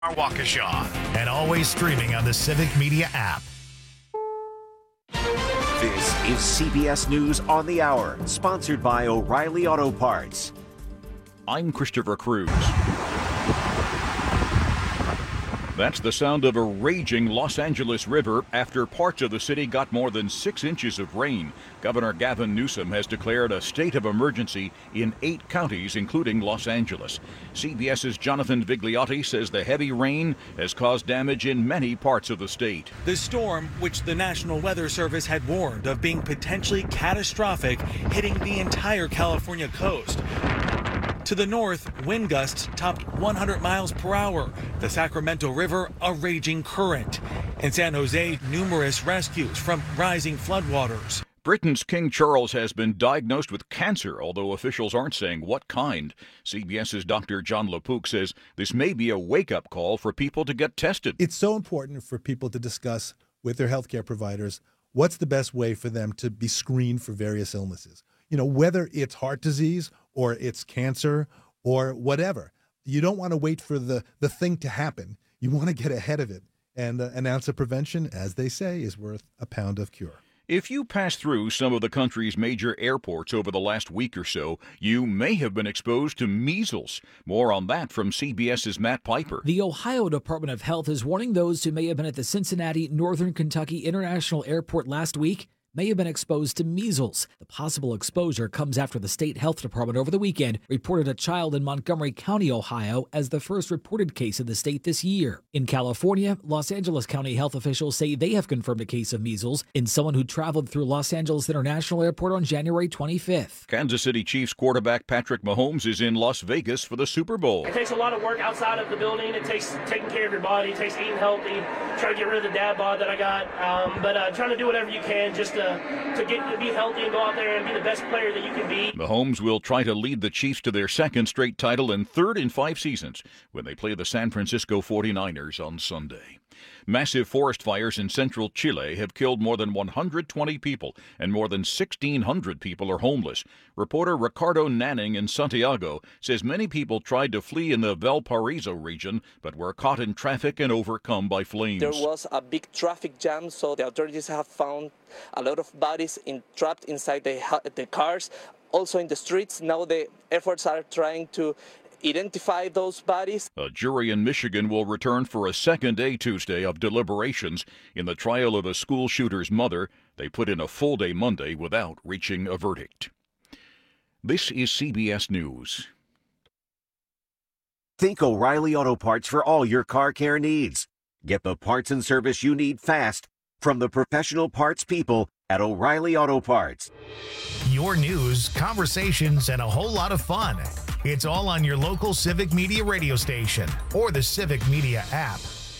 Waukesha, and always streaming on the Civic Media app. This is CBS News on the Hour, sponsored by O'Reilly Auto Parts. I'm Christopher Cruz. That's the sound of a raging Los Angeles River after parts of the city got more than 6 inches of rain. Governor Gavin Newsom has declared a state of emergency in 8 counties, including Los Angeles. CBS's Jonathan Vigliotti says the heavy rain has caused damage in many parts of the state. The storm, which the National Weather Service had warned of being potentially catastrophic, hitting the entire California coast. To the north, wind gusts topped 100 miles per hour. The Sacramento River, a raging current. In San Jose, numerous rescues from rising floodwaters. Britain's King Charles has been diagnosed with cancer, although officials aren't saying what kind. CBS's Dr. John LaPook says this may be a wake-up call for people to get tested. It's so important for people to discuss with their healthcare providers what's the best way for them to be screened for various illnesses. You know, whether it's heart disease or it's cancer or whatever. You don't want to wait for the thing to happen. You want to get ahead of it. And an ounce of prevention, as they say, is worth a pound of cure. If you pass through some of the country's major airports over the last week or so, you may have been exposed to measles. More on that from CBS's Matt Piper. The Ohio Department of Health is warning those who may have been at the Cincinnati Northern Kentucky International Airport last week may have been exposed to measles. The possible exposure comes after the state health department over the weekend reported a child in Montgomery County, Ohio, as the first reported case in the state this year. In California, Los Angeles County health officials say they have confirmed a case of measles in someone who traveled through Los Angeles International Airport on January 25th. Kansas City Chiefs quarterback Patrick Mahomes is in Las Vegas for the Super Bowl. It takes a lot of work outside of the building. It takes taking care of your body. It takes eating healthy, trying to get rid of the dad bod that I got, but trying to do whatever you can just to be healthy and go out there and be the best player that you can be. Mahomes will try to lead the Chiefs to their second straight title and third in 5 seasons when they play the San Francisco 49ers on Sunday. Massive forest fires in central Chile have killed more than 120 people, and more than 1,600 people are homeless. Reporter Ricardo Nanning in Santiago says many people tried to flee in the Valparaiso region, but were caught in traffic and overcome by flames. There was a big traffic jam, so the authorities have found a lot of bodies trapped inside the cars, also in the streets. Now the efforts are trying to identify those bodies. A jury in Michigan will return for a second day Tuesday of deliberations in the trial of a school shooter's mother. They put in a full day Monday without reaching a verdict. This is CBS News. Think O'Reilly Auto Parts for all your car care needs. Get the parts and service you need fast from the professional parts people at O'Reilly Auto Parts. Your news, conversations, and a whole lot of fun. It's all on your local Civic Media radio station or the Civic Media app.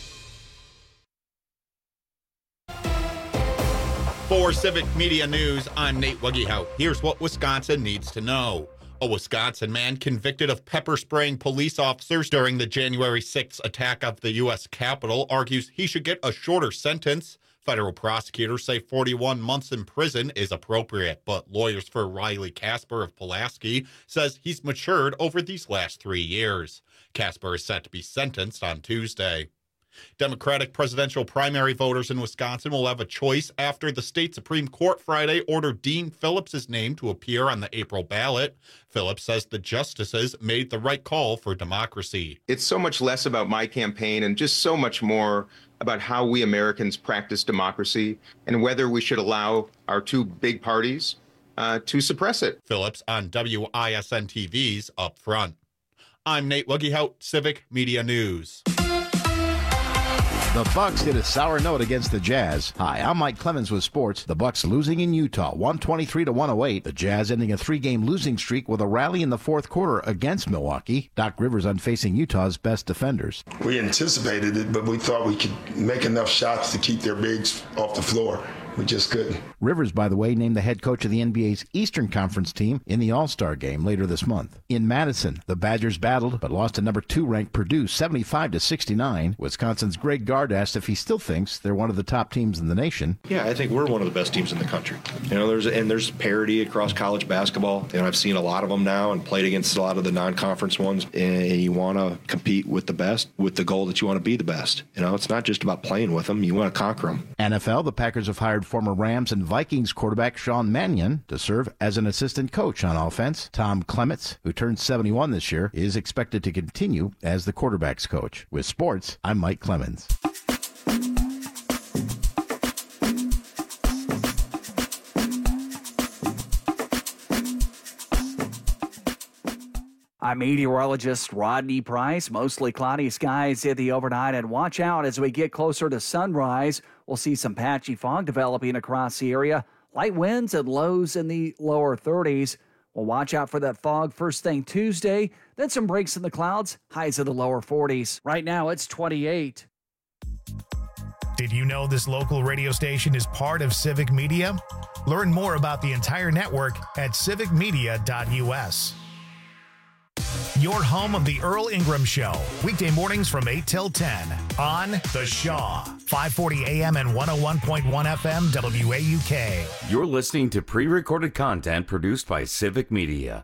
For Civic Media News, I'm Nate Wuggehout. Here's what Wisconsin needs to know. A Wisconsin man convicted of pepper spraying police officers during the January 6th attack of the U.S. Capitol argues he should get a shorter sentence. Federal prosecutors say 41 months in prison is appropriate, but lawyers for Riley Casper of Pulaski says he's matured over these last 3 years. Casper is set to be sentenced on Tuesday. Democratic presidential primary voters in Wisconsin will have a choice after the state Supreme Court Friday ordered Dean Phillips' name to appear on the April ballot. Phillips says the justices made the right call for democracy. It's so much less about my campaign and just so much more about how we Americans practice democracy and whether we should allow our 2 big parties to suppress it. Phillips on WISN TV's Up Front. I'm Nate Wuggehout, Civic Media News. The Bucks hit a sour note against the Jazz. Hi, I'm Mike Clemens with sports. The Bucks losing in Utah, 123-108. The Jazz ending a 3-game losing streak with a rally in the fourth quarter against Milwaukee. Doc Rivers on facing Utah's best defenders. We anticipated it, but we thought we could make enough shots to keep their bigs off the floor. We just couldn't. Rivers, by the way, named the head coach of the NBA's Eastern Conference team in the All-Star game later this month. In Madison, the Badgers battled but lost to number 2 ranked Purdue 75-69. Wisconsin's Greg Gard asked if he still thinks they're one of the top teams in the nation. Yeah, I think we're one of the best teams in the country. There's parity across college basketball. I've seen a lot of them now and played against a lot of the non-conference ones. And you want to compete with the best with the goal that you want to be the best. It's not just about playing with them. You want to conquer them. NFL, the Packers have hired former Rams and Vikings quarterback Sean Mannion to serve as an assistant coach on offense. Tom Clements, who turned 71 this year, is expected to continue as the quarterback's coach. With sports, I'm Mike Clemens. I'm meteorologist Rodney Price. Mostly cloudy skies in the overnight, and watch out as we get closer to sunrise. We'll see some patchy fog developing across the area. Light winds and lows in the lower 30s. We'll watch out for that fog first thing Tuesday. Then some breaks in the clouds, highs in the lower 40s. Right now it's 28. Did you know this local radio station is part of Civic Media? Learn more about the entire network at civicmedia.us. Your home of the Earl Ingram Show, weekday mornings from 8 till 10 on The Shaw, 540 AM and 101.1 FM WAUK. You're listening to pre-recorded content produced by Civic Media.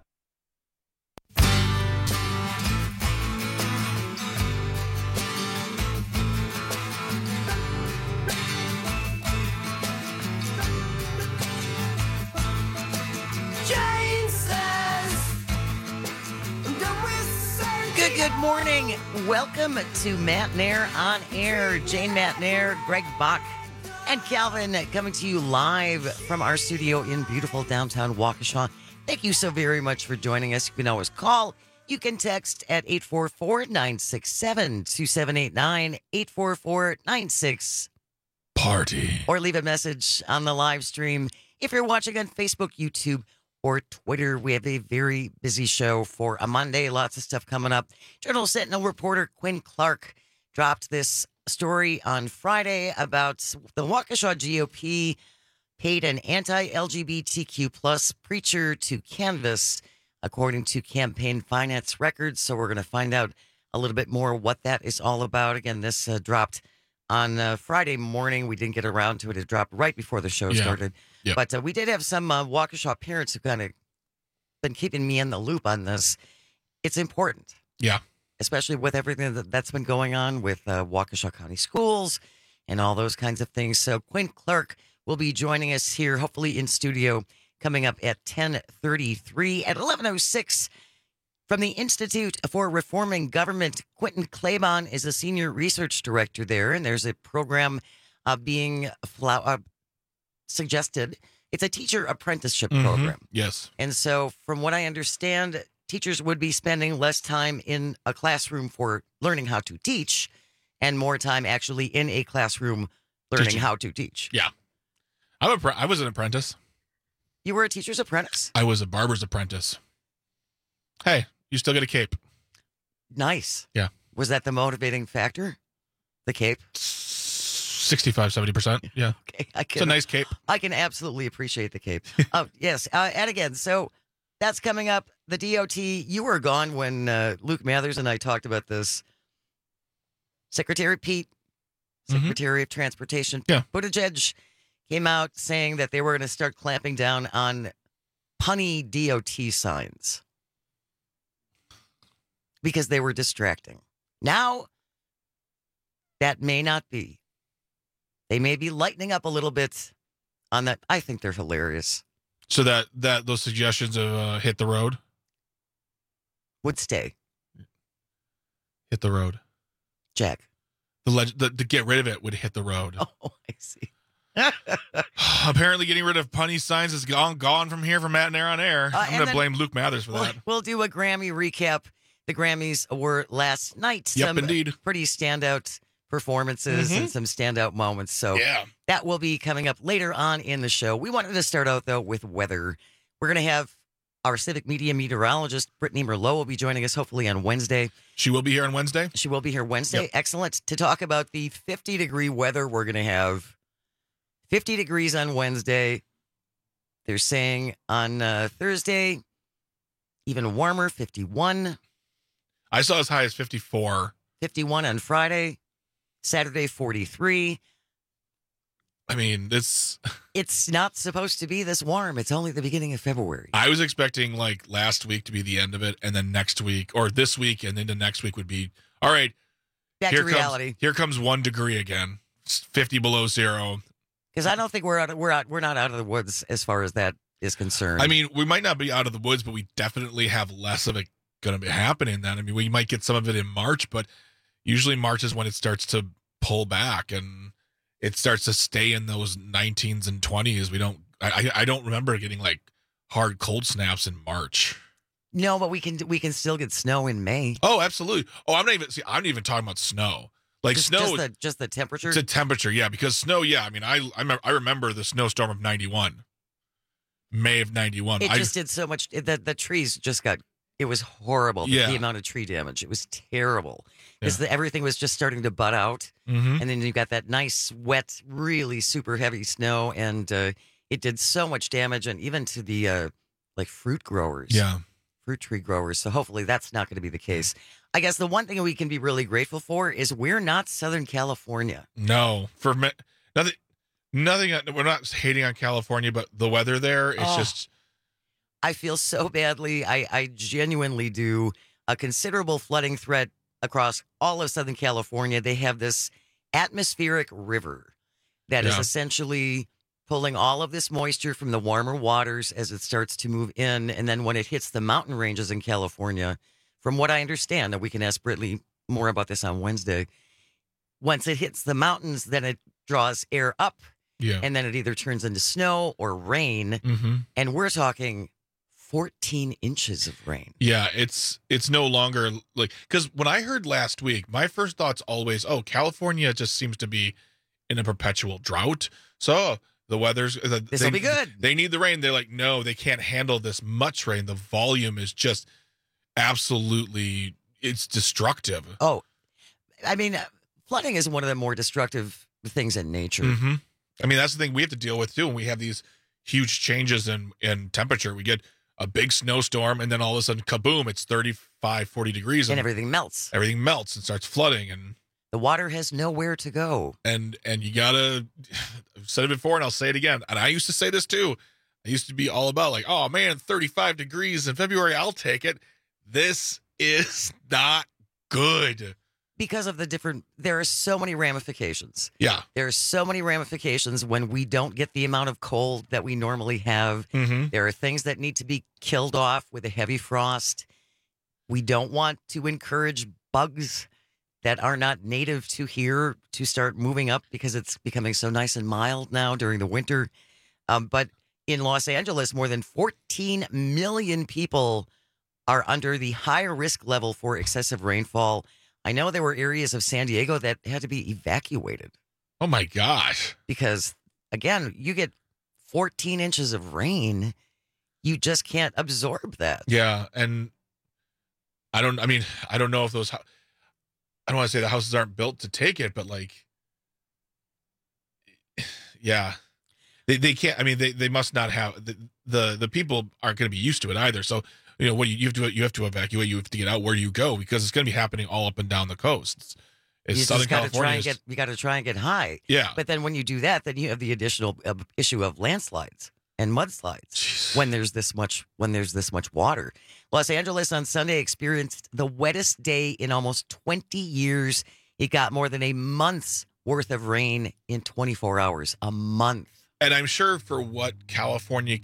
Good morning. Welcome to Matt Nair on Air. Jane Matt Nair, Greg Bach, and Calvin coming to you live from our studio in beautiful downtown Waukesha. Thank you so very much for joining us. You can always call. You can text at 844-967-2789, 844-96-PARTY. Or leave a message on the live stream. If you're watching on Facebook, YouTube, or Twitter, we have a very busy show for a Monday. Lots of stuff coming up. Journal Sentinel reporter Quinn Clark dropped this story on Friday about the Waukesha GOP paid an anti-LGBTQ plus preacher to canvass, according to campaign finance records. So we're going to find out a little bit more what that is all about. Again, this dropped on Friday morning. We didn't get around to it. It dropped right before the show started. Yep. But we did have some Waukesha parents who kind of been keeping me in the loop on this. It's important. Yeah. Especially with everything that's been going on with Waukesha County Schools and all those kinds of things. So Quinn Clark will be joining us here, hopefully in studio, coming up at 10:33. At 11:06, from the Institute for Reforming Government, Quentin Claiborne is a senior research director there, and there's a program being suggested. It's a teacher apprenticeship program. Yes. And so from what I understand, teachers would be spending less time in a classroom for learning how to teach and more time actually in a classroom learning how to teach. Yeah. I was an apprentice. You were a teacher's apprentice? I was a barber's apprentice. Hey, you still get a cape. Nice. Yeah. Was that the motivating factor? The cape? 65-70%. Yeah. Okay, it's a nice cape. I can absolutely appreciate the cape. Oh, yes. And again, so that's coming up. The DOT, you were gone when Luke Mathers and I talked about this. Secretary Pete, Secretary of Transportation, Buttigieg came out saying that they were going to start clamping down on punny DOT signs because they were distracting. Now, that may not be. They may be lightening up a little bit on that. I think they're hilarious. So that those suggestions of hit the road would stay. Hit the road, Jack. The get rid of it would hit the road. Oh, I see. Apparently, getting rid of punny signs is gone from here from Matt and Air on Air. I'm going to blame Luke Mathers for that. We'll do a Grammy recap. The Grammys were last night. Yep, some indeed. Pretty standout performances and some standout moments. So that will be coming up later on in the show. We wanted to start out, though, with weather. We're going to have our Civic Media meteorologist, Brittany Merlot, will be joining us hopefully on Wednesday. She will be here on Wednesday? She will be here Wednesday. Yep. Excellent. To talk about the 50-degree weather we're going to have 50 degrees on Wednesday. They're saying on Thursday, even warmer, 51. I saw as high as 54. 51 on Friday. Saturday, 43. I mean, it's not supposed to be this warm. It's only the beginning of February. I was expecting like last week to be the end of it, and then next week, or this week, and then the next week would be, all right, back to reality. Here comes 1 degree again. It's 50 below zero. Because I don't think we're not out of the woods as far as that is concerned. I mean, we might not be out of the woods, but we definitely have less of it going to be happening then. I mean, we might get some of it in March, but usually March is when it starts to pull back and it starts to stay in those 19s and 20s. I don't remember getting like hard cold snaps in March. No, but we can still get snow in May. Oh, absolutely. Oh, I'm not even talking about snow. Like snow, just the temperature. It's a temperature, yeah. Because snow, yeah. I mean, I remember the snowstorm of '91, May of '91. It just did so much. The trees just got. It was horrible. Yeah. The amount of tree damage. It was terrible. Because everything was just starting to bud out. Mm-hmm. And then you got that nice, wet, really super heavy snow. And it did so much damage. And even to the fruit growers. Yeah. Fruit tree growers. So hopefully that's not going to be the case. I guess the one thing we can be really grateful for is we're not Southern California. No. For nothing. We're not hating on California, but the weather there, it's just... I feel so badly. I genuinely do. A considerable flooding threat across all of Southern California. They have this atmospheric river that is essentially pulling all of this moisture from the warmer waters as it starts to move in. And then when it hits the mountain ranges in California, from what I understand, and we can ask Britley more about this on Wednesday, once it hits the mountains, then it draws air up. Yeah. And then it either turns into snow or rain. Mm-hmm. And we're talking 14 inches of rain. Yeah, it's no longer like, because when I heard last week, my first thought's always, California just seems to be in a perpetual drought. So the weather's this will be good. They need the rain. They're like, no, they can't handle this much rain. The volume is just absolutely, it's destructive. Oh, I mean, flooding is one of the more destructive things in nature. Mm-hmm. I mean, that's the thing we have to deal with too. When we have these huge changes in temperature, we get a big snowstorm, and then all of a sudden, kaboom, it's 35, 40 degrees. And everything melts. Everything melts and starts flooding. And the water has nowhere to go. And you got to, I've said it before, and I'll say it again. And I used to say this too. I used to be all about like, oh man, 35 degrees in February, I'll take it. This is not good. Because of there are so many ramifications. Yeah. There are so many ramifications when we don't get the amount of cold that we normally have. Mm-hmm. There are things that need to be killed off with a heavy frost. We don't want to encourage bugs that are not native to here to start moving up because it's becoming so nice and mild now during the winter. But in Los Angeles, more than 14 million people are under the higher risk level for excessive rainfall. I know there were areas of San Diego that had to be evacuated. Oh, my gosh. Because, again, you get 14 inches of rain. You just can't absorb that. Yeah. And I don't know if those, I don't want to say the houses aren't built to take it, but like, yeah, they can't, I mean, they must not have, the people aren't going to be used to it either. So, you know, you have to evacuate. You have to get out where you go because it's going to be happening all up and down the coasts. It's Southern California. You got to try and get high. Yeah. But then when you do that, then you have the additional issue of landslides and mudslides when there's this much water. Los Angeles on Sunday experienced the wettest day in almost 20 years. It got more than a month's worth of rain in 24 hours. A month. And I'm sure for what California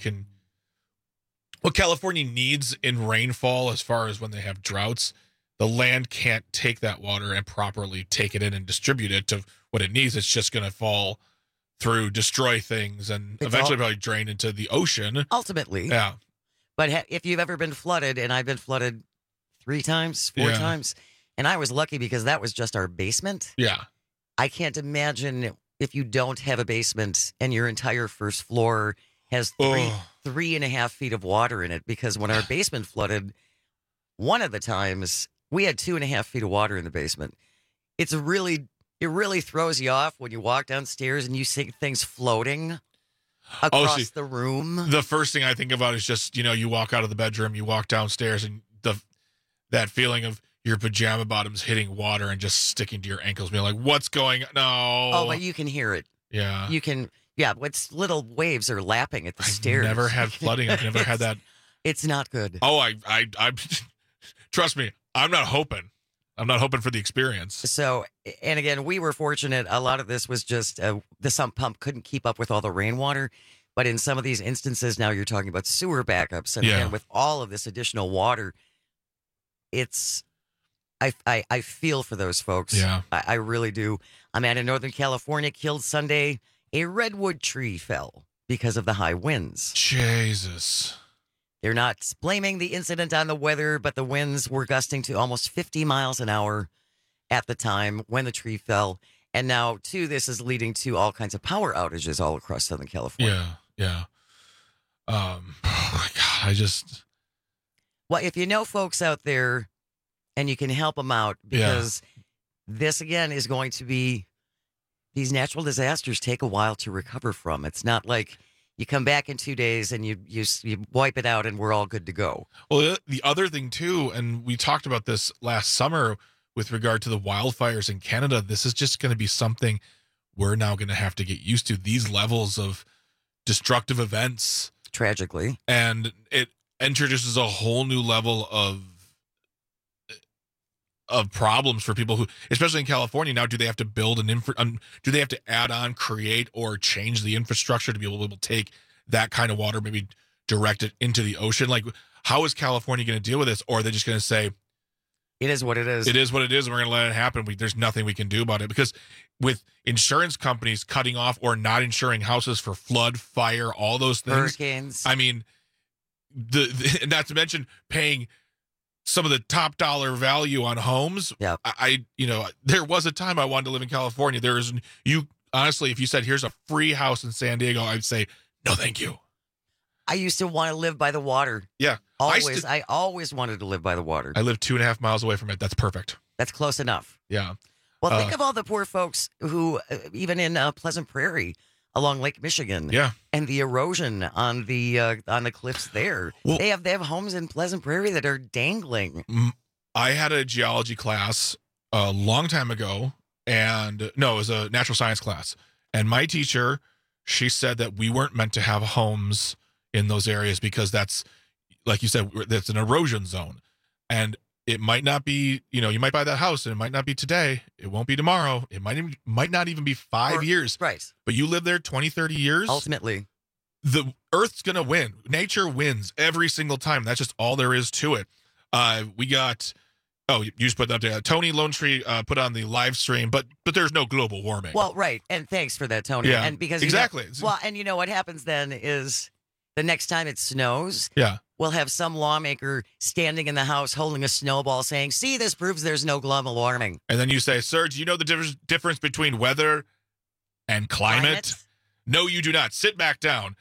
needs in rainfall, as far as when they have droughts, the land can't take that water and properly take it in and distribute it to what it needs. It's just going to fall through, destroy things, and eventually probably drain into the ocean. Ultimately. Yeah. But if you've ever been flooded, and I've been flooded 4 times, and I was lucky because that was just our basement. Yeah. I can't imagine if you don't have a basement and your entire first floor has 3.5 feet of water in it, because when our basement flooded, one of the times we had 2.5 feet of water in the basement. It's really It really throws you off when you walk downstairs and you see things floating across the room. The first thing I think about is just, you walk out of the bedroom, you walk downstairs, and that feeling of your pajama bottoms hitting water and just sticking to your ankles, being like, what's going on? No. Oh, but you can hear it. Yeah. You can, what's little waves are lapping at the stairs. I've never had flooding. I've never had that. It's not good. Oh, I trust me, I'm not hoping. I'm not hoping for the experience. So, and again, we were fortunate. A lot of this was just the sump pump couldn't keep up with all the rainwater. But in some of these instances, now you're talking about sewer backups. And again, with all of this additional water, I feel for those folks. Yeah. I really do. A man in Northern California killed Sunday. A redwood tree fell because of the high winds. Jesus. They're not blaming the incident on the weather, but the winds were gusting to almost 50 miles an hour at the time when the tree fell. And now, too, this is leading to all kinds of power outages all across Southern California. Yeah. Oh, my God. Well, if you know folks out there and you can help them out, because this, again, is going to be, these natural disasters take a while to recover from. It's not like you come back in 2 days and you wipe it out and we're all good to go. Well, the other thing, too, and we talked about this last summer with regard to the wildfires in Canada, this is just going to be something we're now going to have to get used to. These levels of destructive events. Tragically. And it introduces a whole new level of problems for people who, especially in California now, do they have to build do they have to add on, create, or change the infrastructure to be able to take that kind of water, maybe direct it into the ocean? Like, how is California going to deal with this? Or are they just going to say, it is what it is. It is what it is, and we're going to let it happen. There's nothing we can do about it. Because with insurance companies cutting off or not insuring houses for flood, fire, all those things. Hurricanes. I mean, not to mention paying some of the top dollar value on homes. Yeah. There was a time I wanted to live in California. Honestly, if you said, here's a free house in San Diego, I'd say, no, thank you. I used to want to live by the water. Yeah. Always. I always wanted to live by the water. I live 2.5 miles away from it. That's perfect. That's close enough. Yeah. Well, think of all the poor folks who, even in Pleasant Prairie, along Lake Michigan, and the erosion on the cliffs there. Well, they have homes in Pleasant Prairie that are dangling. I had a geology class a long time ago, and it was a natural science class. And my teacher, she said that we weren't meant to have homes in those areas because that's, like you said, that's an erosion zone. And it might not be, you might buy that house and it might not be today. It won't be tomorrow. It might not even be 5 years. Right. But you live there 20, 30 years. Ultimately, the Earth's going to win. Nature wins every single time. That's just all there is to it. We got, you just put that there. Tony Lone Tree put on the live stream, but there's no global warming. Well, right. And thanks for that, Tony. Yeah, and because exactly. And you know what happens then is the next time it snows. Yeah. We'll have some lawmaker standing in the House holding a snowball saying, see, this proves there's no global warming. And then you say, sir, do you know the difference between weather and climate? No, you do not. Sit back down.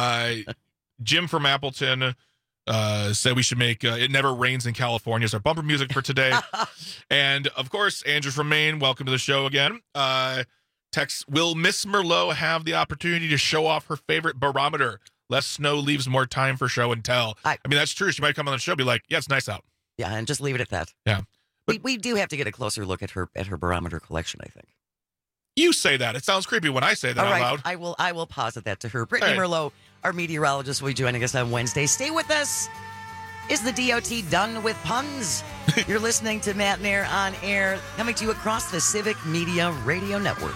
Jim from Appleton said we should make It Never Rains in California as our bumper music for today. And, of course, Andrew from Maine, welcome to the show again. Text, will Miss Merlot have the opportunity to show off her favorite barometer? Less snow leaves more time for show and tell. I mean, that's true. She might come on the show and be like, yeah, it's nice out. Yeah, and just leave it at that. Yeah. But we do have to get a closer look at her barometer collection, I think. You say that. It sounds creepy when I say that out loud. I will posit that to her. Brittany Merlot, our meteorologist, will be joining us on Wednesday. Stay with us. Is the DOT done with puns? You're listening to Matt and Air on Air, coming to you across the Civic Media Radio Network.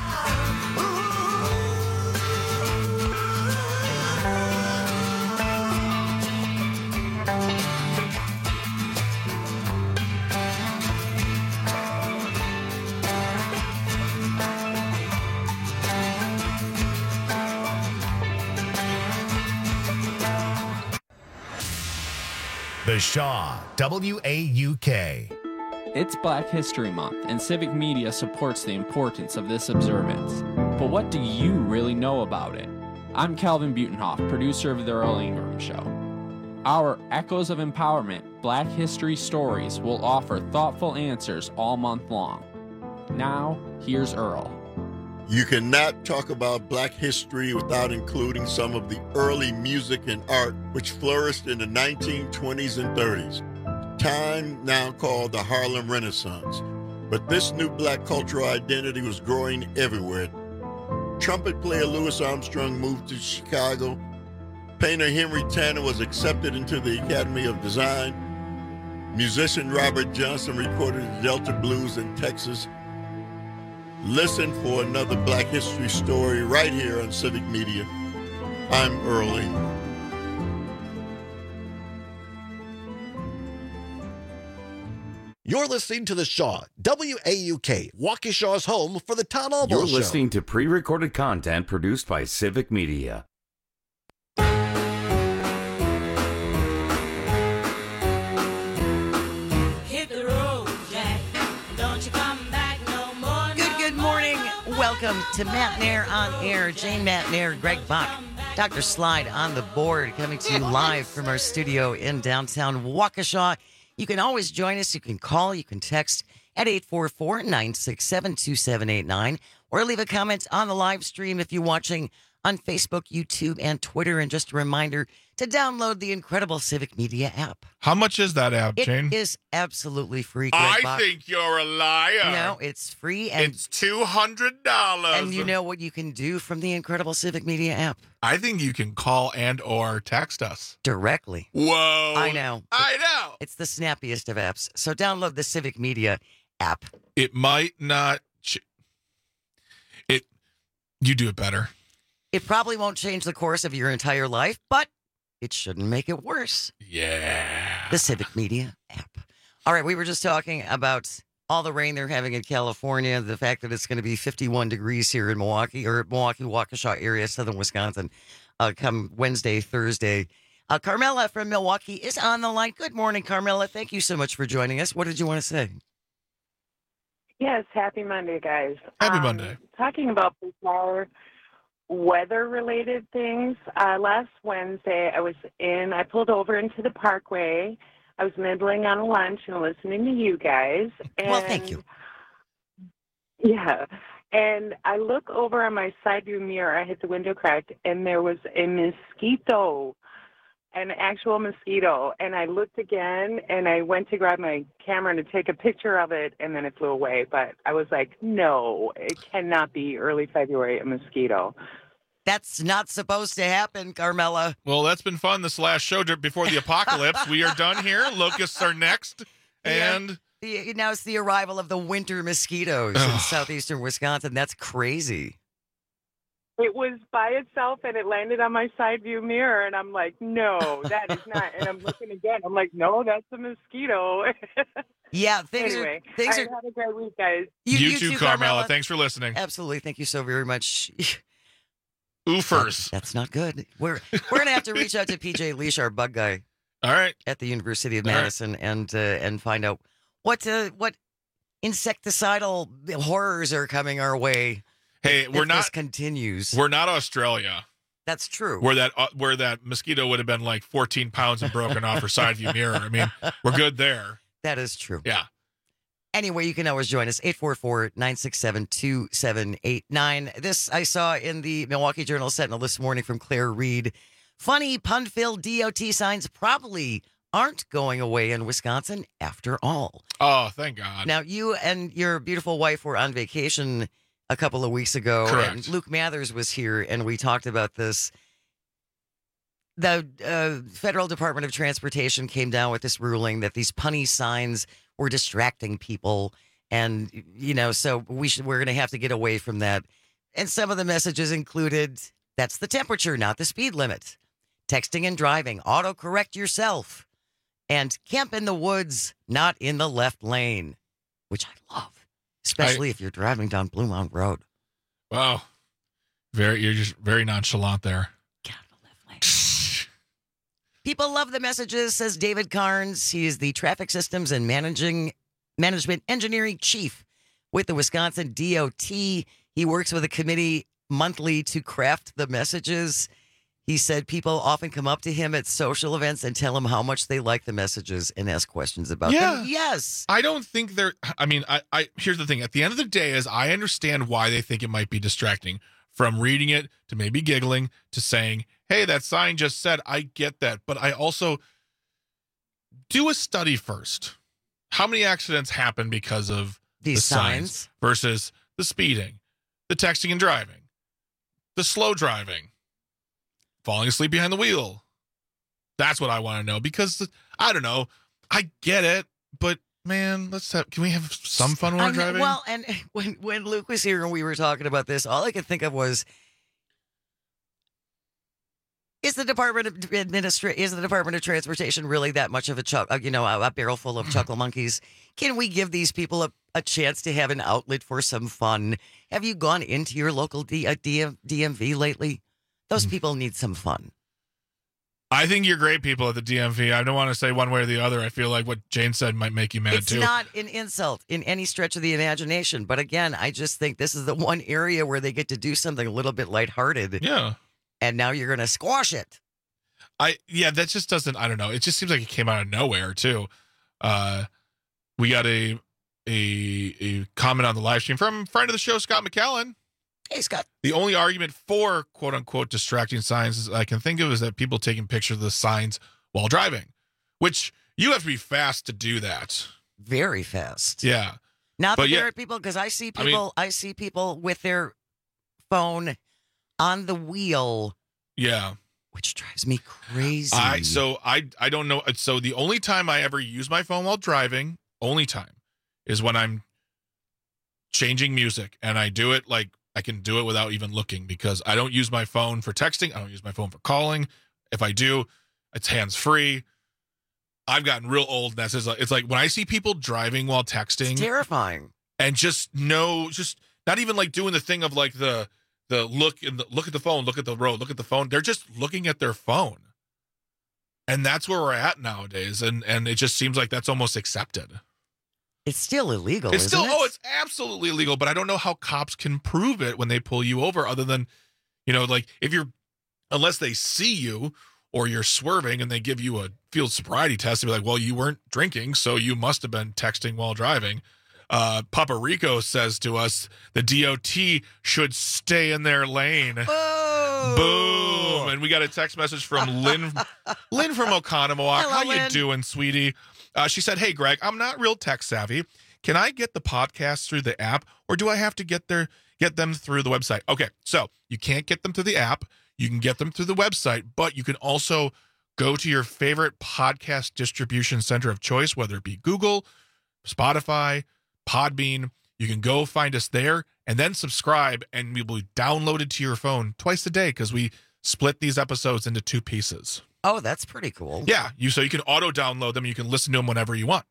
The Shaw, WAUK. It's Black History Month, and Civic Media supports the importance of this observance. But what do you really know about it? I'm Calvin Butenhoff, producer of The Earl Ingram Show. Our Echoes of Empowerment Black History Stories will offer thoughtful answers all month long. Now, here's Earl. You cannot talk about black history without including some of the early music and art which flourished in the 1920s and 30s, time now called the Harlem Renaissance. But this new black cultural identity was growing everywhere. Trumpet player Louis Armstrong moved to Chicago. Painter Henry Tanner was accepted into the Academy of Design. Musician Robert Johnson recorded the Delta Blues in Texas. Listen for another Black History story right here on Civic Media. I'm Earl Ingram. You're listening to The Shaw, WAUK, Waukesha's home for the Town Hall You're Show. listening to pre-recorded content produced by Civic Media. Hit the road, Jack. Don't you come back no more. Good morning. Welcome to Matt Nair on Air. Jane Matt Nair, Greg Bach, Dr. Slide on the board, coming to you live from our studio in downtown Waukesha. You can always join us. You can call, you can text at 844-967-2789, or leave a comment on the live stream if you're watching on Facebook, YouTube, and Twitter. And just a reminder to download the incredible Civic Media app. How much is that app, Jane? It is absolutely free. Greg I Bach. think you're a liar. No, it's free. And it's $200. And you know what you can do from the incredible Civic Media app? I think you can call and or text us. Directly. Whoa. I know. I know. It's the snappiest of apps. So download the Civic Media app. It might not. You do it better. It probably won't change the course of your entire life, but it shouldn't make it worse. Yeah. The Civic Media app. All right, we were just talking about all the rain they're having in California, the fact that it's going to be 51 degrees here in Milwaukee, Waukesha area, southern Wisconsin, come Wednesday, Thursday. Carmela from Milwaukee is on the line. Good morning, Carmela. Thank you so much for joining us. What did you want to say? Yes, happy Monday, guys. Happy Monday. Talking about bizarre weather-related things, last Wednesday I pulled over into the Parkway. I was nibbling on a lunch and listening to you guys. And, well, thank you. Yeah. And I look over on my side view mirror. I hit the window crack, and there was a mosquito, an actual mosquito. And I looked again, and I went to grab my camera to take a picture of it, and then it flew away. But I was like, no, it cannot be early February, a mosquito. That's not supposed to happen, Carmela. Well, that's been fun this last show before the apocalypse. We are done here. Locusts are next. And now it's the arrival of the winter mosquitoes in southeastern Wisconsin. That's crazy. It was by itself, and it landed on my side view mirror, and I'm like, no, that is not. And I'm looking again. I'm like, no, that's a mosquito. Yeah, Have a great week, guys. You too, Carmela. Thanks for listening. Absolutely. Thank you so very much. Oofers. That's not good. We're gonna have to reach out to PJ Leash, our bug guy. All right. At the University of Madison, and find out what insecticidal horrors are coming our way. Hey, this continues. We're not Australia. That's true. Where that mosquito would have been like 14 pounds and broken off her side view mirror. I mean, we're good there. That is true. Yeah. Anyway, you can always join us, 844-967-2789. This I saw in the Milwaukee Journal-Sentinel this morning from Claire Reed. Funny, pun-filled DOT signs probably aren't going away in Wisconsin after all. Oh, thank God. Now, you and your beautiful wife were on vacation a couple of weeks ago. Correct. And Luke Mathers was here, and we talked about this. The Federal Department of Transportation came down with this ruling that these punny signs were distracting people. And, so we're going to have to get away from that. And some of the messages included, that's the temperature, not the speed limit. Texting and driving, autocorrect yourself. And camp in the woods, not in the left lane, which I love, especially if you're driving down Blue Mountain Road. Wow. You're just very nonchalant there. People love the messages, says David Carnes. He is the Traffic Systems and Management Engineering Chief with the Wisconsin DOT. He works with a committee monthly to craft the messages. He said people often come up to him at social events and tell him how much they like the messages and ask questions about them. Yes. I don't think they're, I mean, I here's the thing. At the end of the day is I understand why they think it might be distracting, from reading it to maybe giggling to saying, hey, that sign just said, I get that. But I also do a study first. How many accidents happen because of these the signs versus the speeding, the texting and driving, the slow driving, falling asleep behind the wheel? That's what I want to know, because I don't know. I get it, but man, can we have some fun when we're driving? Well, and when Luke was here and we were talking about this, all I could think of was, is the Department of Transportation really that much of a barrel full of chuckle monkeys? Can we give these people a chance to have an outlet for some fun? Have you gone into your local DMV lately? Those people need some fun. I think you're great people at the DMV. I don't want to say one way or the other. I feel like what Jane said might make you mad too. It's not an insult in any stretch of the imagination. But again, I just think this is the one area where they get to do something a little bit lighthearted. Yeah. And now you're going to squash it. That just doesn't, I don't know. It just seems like it came out of nowhere too. We got a comment on the live stream from friend of the show, Scott McCallan. Hey, Scott. The only argument for quote unquote distracting signs I can think of is that people taking pictures of the signs while driving, which you have to be fast to do that. Very fast. Yeah. Not that there are people, because I see people with their phone on the wheel. Yeah. Which drives me crazy. I don't know. So the only time I ever use my phone while driving, is when I'm changing music, and I do it like I can do it without even looking, because I don't use my phone for texting. I don't use my phone for calling. If I do, it's hands-free. I've gotten real old. It's like when I see people driving while texting. It's terrifying. And just not even like doing the thing of like the look at the phone, look at the road, look at the phone. They're just looking at their phone. And that's where we're at nowadays. And it just seems like that's almost accepted. It's still illegal, isn't it? Oh, it's absolutely illegal, but I don't know how cops can prove it when they pull you over, other than, like unless they see you or you're swerving and they give you a field sobriety test, they'll be like, well, you weren't drinking, so you must have been texting while driving. Papa Rico says to us, the DOT should stay in their lane. Oh. Boom. And we got a text message from Lynn from Oconomowoc. Hello, How Lynn. you doing, sweetie? She said, hey, Greg, I'm not real tech savvy. Can I get the podcast through the app, or do I have to get them through the website? Okay, so you can't get them through the app. You can get them through the website, but you can also go to your favorite podcast distribution center of choice, whether it be Google, Spotify, Podbean. You can go find us there and then subscribe, and we will be downloaded to your phone twice a day, because we split these episodes into 2 pieces. Oh, that's pretty cool. Yeah, so you can auto-download them. You can listen to them whenever you want.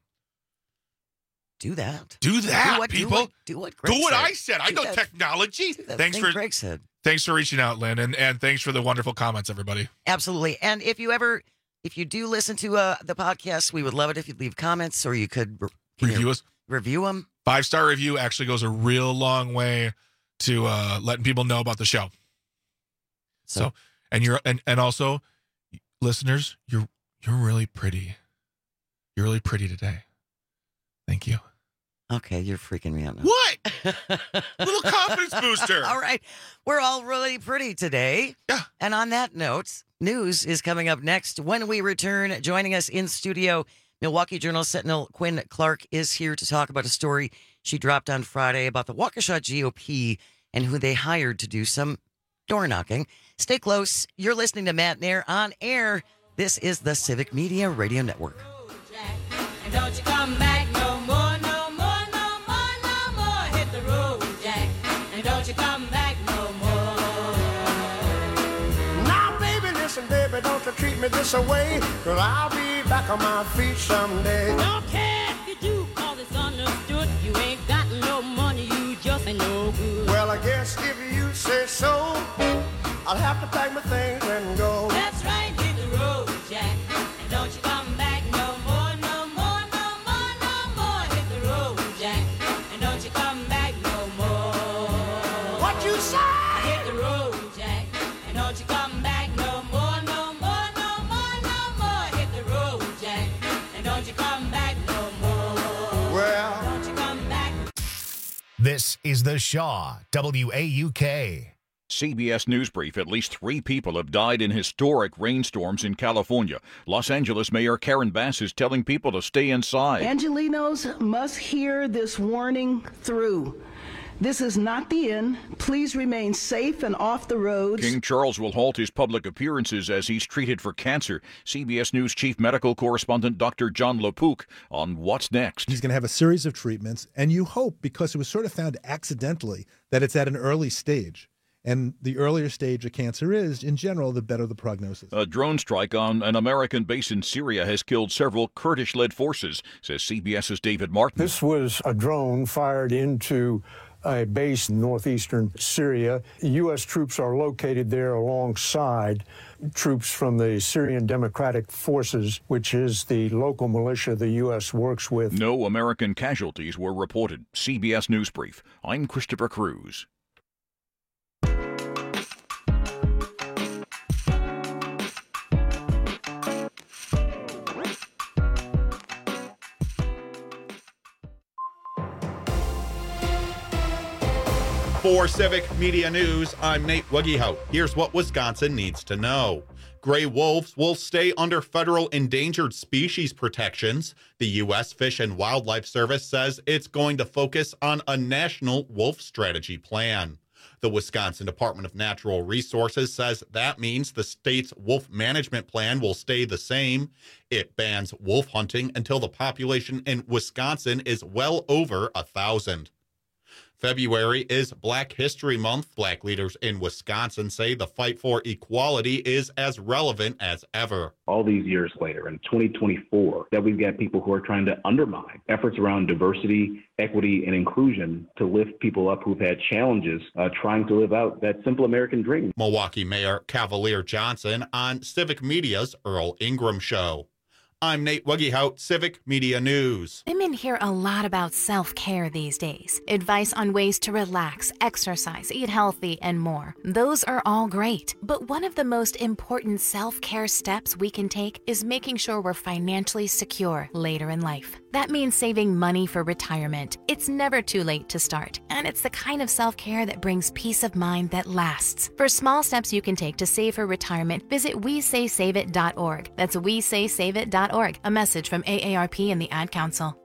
Do that. Do that, people. Do what Greg do what said. I said. I know technology. Thanks for Greg said. Thanks for reaching out, Lynn, and thanks for the wonderful comments, everybody. Absolutely. And if you do listen to the podcast, we would love it if you'd leave comments, or you could review us. Review them. 5-star review actually goes a real long way to letting people know about the show. So and also, listeners, you're really pretty. You're really pretty today. Thank you. Okay, you're freaking me out now. What? Little confidence booster. All right. We're all really pretty today. Yeah. And on that note, news is coming up next. When we return, joining us in studio, Milwaukee Journal-Sentinel Quinn Clark is here to talk about a story she dropped on Friday about the Waukesha GOP and who they hired to do some door knocking. Stay close. You're listening to Matt Nair on air. This is the Civic Media Radio Network. And don't you come back no more, no more, no more, no more. Hit the road, Jack. And don't you come back no more. Now, baby, listen, baby, don't you treat me this away, 'cause I'll be back on my feet someday. Don't care if you do, 'cause it's understood. You ain't got no money, you just ain't no good. Well, I guess if you say so, I'll have to pack my things and go. That's right, hit the road, Jack. And don't you come back no more, no more, no more, no more. Hit the road, Jack. And don't you come back no more. What you say? Hit the road, Jack. And don't you come back no more. This is The Shaw, WAUK. CBS News Brief. At least 3 people have died in historic rainstorms in California. Los Angeles Mayor Karen Bass is telling people to stay inside. Angelinos must hear this warning through. This is not the end. Please remain safe and off the roads. King Charles will halt his public appearances as he's treated for cancer. CBS News chief medical correspondent Dr. John LaPook on what's next. He's going to have a series of treatments, and you hope, because it was sort of found accidentally, that it's at an early stage. And the earlier stage of cancer is, in general, the better the prognosis. A drone strike on an American base in Syria has killed several Kurdish-led forces, says CBS's David Martin. This was a drone fired into a base in northeastern Syria. U.S. troops are located there alongside troops from the Syrian Democratic Forces, which is the local militia the U.S. works with. No American casualties were reported. CBS News Brief. I'm Christopher Cruz. For Civic Media News, I'm Nate Wuggyhout. Here's what Wisconsin needs to know. Gray wolves will stay under federal endangered species protections. The U.S. Fish and Wildlife Service says it's going to focus on a national wolf strategy plan. The Wisconsin Department of Natural Resources says that means the state's wolf management plan will stay the same. It bans wolf hunting until the population in Wisconsin is well over 1,000. February is Black History Month. Black leaders in Wisconsin say the fight for equality is as relevant as ever. All these years later, in 2024, that we've got people who are trying to undermine efforts around diversity, equity, and inclusion to lift people up who've had challenges trying to live out that simple American dream. Milwaukee Mayor Cavalier Johnson on Civic Media's Earl Ingram Show. I'm Nate Wuggyhout, Civic Media News. Women hear a lot about self-care these days. Advice on ways to relax, exercise, eat healthy, and more. Those are all great. But one of the most important self-care steps we can take is making sure we're financially secure later in life. That means saving money for retirement. It's never too late to start, and it's the kind of self-care that brings peace of mind that lasts. For small steps you can take to save for retirement, visit WeSaySaveIt.org. That's WeSaySaveIt.org. A message from AARP and the Ad Council.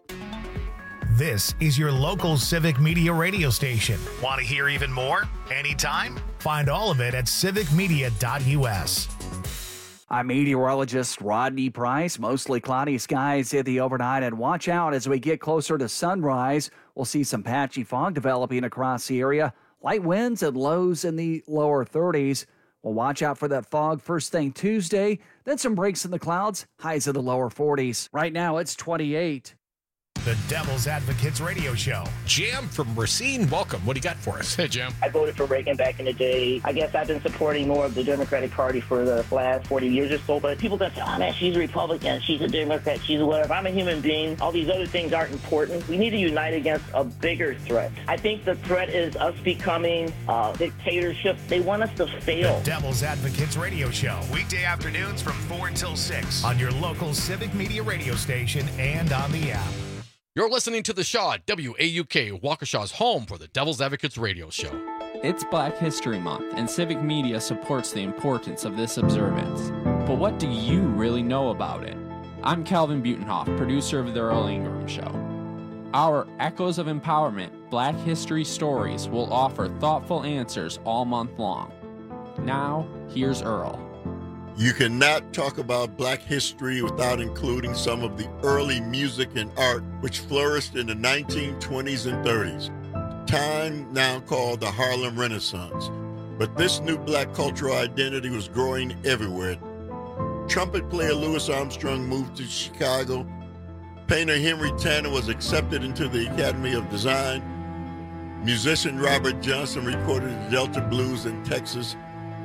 This is your local Civic Media radio station. Want to hear even more? Anytime? Find all of it at civicmedia.us. I'm meteorologist Rodney Price. Mostly cloudy skies in the overnight, and watch out as we get closer to sunrise. We'll see some patchy fog developing across the area. Light winds and lows in the lower 30s. We'll watch out for that fog first thing Tuesday, then some breaks in the clouds, highs in the lower 40s. Right now, it's 28. The Devil's Advocates Radio Show. Jam from Racine, welcome. What do you got for us? Hey, Jam. I voted for Reagan back in the day. I guess I've been supporting more of the Democratic Party for the last 40 years or so, but people that say, oh man, she's a Republican, she's a Democrat, she's a whatever. I'm a human being. All these other things aren't important. We need to unite against a bigger threat. I think the threat is us becoming a dictatorship. They want us to fail. The Devil's Advocates Radio Show. Weekday afternoons from 4 until 6 on your local Civic Media radio station and on the app. You're listening to The Shaw, WAUK, Waukesha's home for the Devil's Advocates Radio Show. It's Black History Month, and Civic Media supports the importance of this observance. But what do you really know about it? I'm Calvin Butenhoff, producer of The Earl Ingram Show. Our Echoes of Empowerment Black History Stories will offer thoughtful answers all month long. Now, here's Earl. You cannot talk about Black history without including some of the early music and art which flourished in the 1920s and 30s, time now called the Harlem Renaissance. But this new Black cultural identity was growing everywhere. Trumpet player Louis Armstrong moved to Chicago. Painter Henry Tanner was accepted into the Academy of Design. Musician Robert Johnson recorded the Delta Blues in Texas.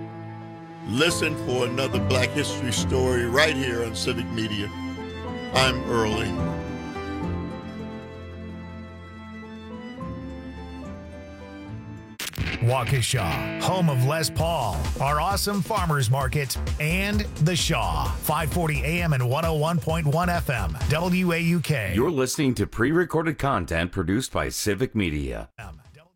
Listen for another Black history story right here on Civic Media. I'm Earl Ingram. Waukesha, home of Les Paul, our awesome farmers market, and The Shaw, 540 AM and 101.1 FM, WAUK. You're listening to pre-recorded content produced by Civic Media.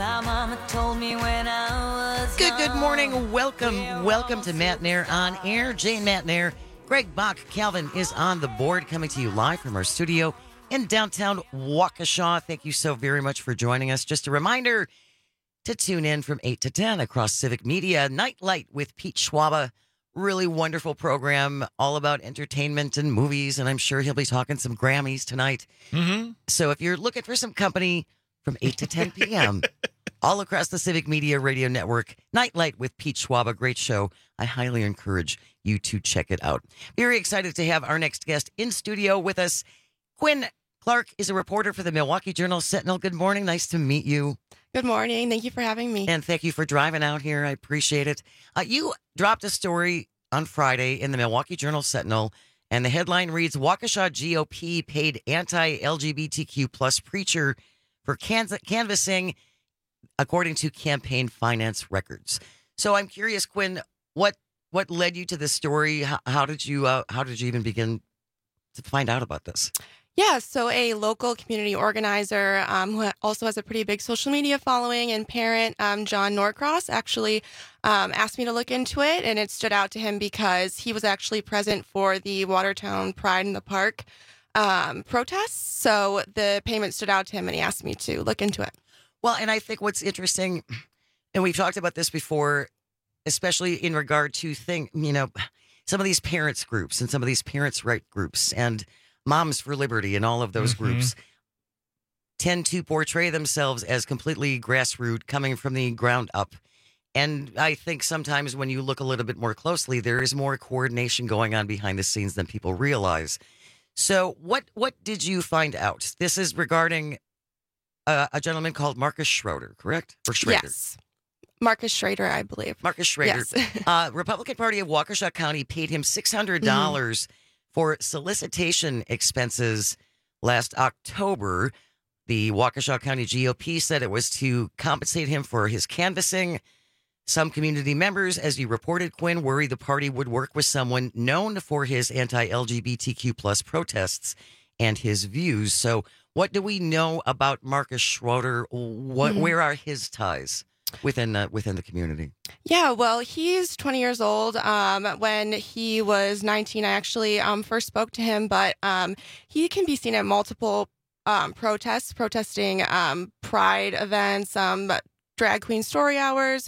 My mama told me when I was Good morning. Welcome to Matt Nair on Air. Jane Matt Nair, Greg Bach, Calvin is on the board, coming to you live from our studio in downtown Waukesha. Thank you so very much for joining us. Just a reminder to tune in from 8 to 10 across Civic Media. Nightlight with Pete Schwaba. Really wonderful program, all about entertainment and movies, and I'm sure he'll be talking some Grammys tonight. Mm-hmm. So if you're looking for some company from 8 to 10 p.m., all across the Civic Media Radio Network, Nightlight with Pete Schwaba, great show. I highly encourage you to check it out. Very excited to have our next guest in studio with us. Quinn Clark is a reporter for the Milwaukee Journal-Sentinel. Good morning. Nice to meet you. Good morning. Thank you for having me. And thank you for driving out here. I appreciate it. You dropped a story on Friday in the Milwaukee Journal-Sentinel, and the headline reads, Waukesha GOP paid anti-LGBTQ plus preacher for canvassing, according to campaign finance records. So I'm curious, Quinn, what led you to this story? How did you even begin to find out about this? Yeah, so a local community organizer who also has a pretty big social media following and parent, John Norcross, actually asked me to look into it, and it stood out to him because he was actually present for the Watertown Pride in the Park protests. So the payment stood out to him, and he asked me to look into it. Well, and I think what's interesting, and we've talked about this before, especially in regard to some of these parents groups and some of these parents' right groups and Moms for Liberty and all of those groups tend to portray themselves as completely grassroots, coming from the ground up. And I think sometimes when you look a little bit more closely, there is more coordination going on behind the scenes than people realize. So what did you find out? This is regarding a gentleman called Marcus Schroeder, correct? Or Schrader? Yes. Marcus Schrader, I believe. Marcus Schrader. Yes. Republican Party of Waukesha County paid him $600 for solicitation expenses last October. The Waukesha County GOP said it was to compensate him for his canvassing. Some community members, as you reported, Quinn, worry the party would work with someone known for his anti-LGBTQ plus protests and his views. So what do we know about Marcus Schroeder? Where are his ties within the community? Yeah, well, he's 20 years old. When he was 19, I actually first spoke to him, but he can be seen at multiple protests, protesting pride events, drag queen story hours,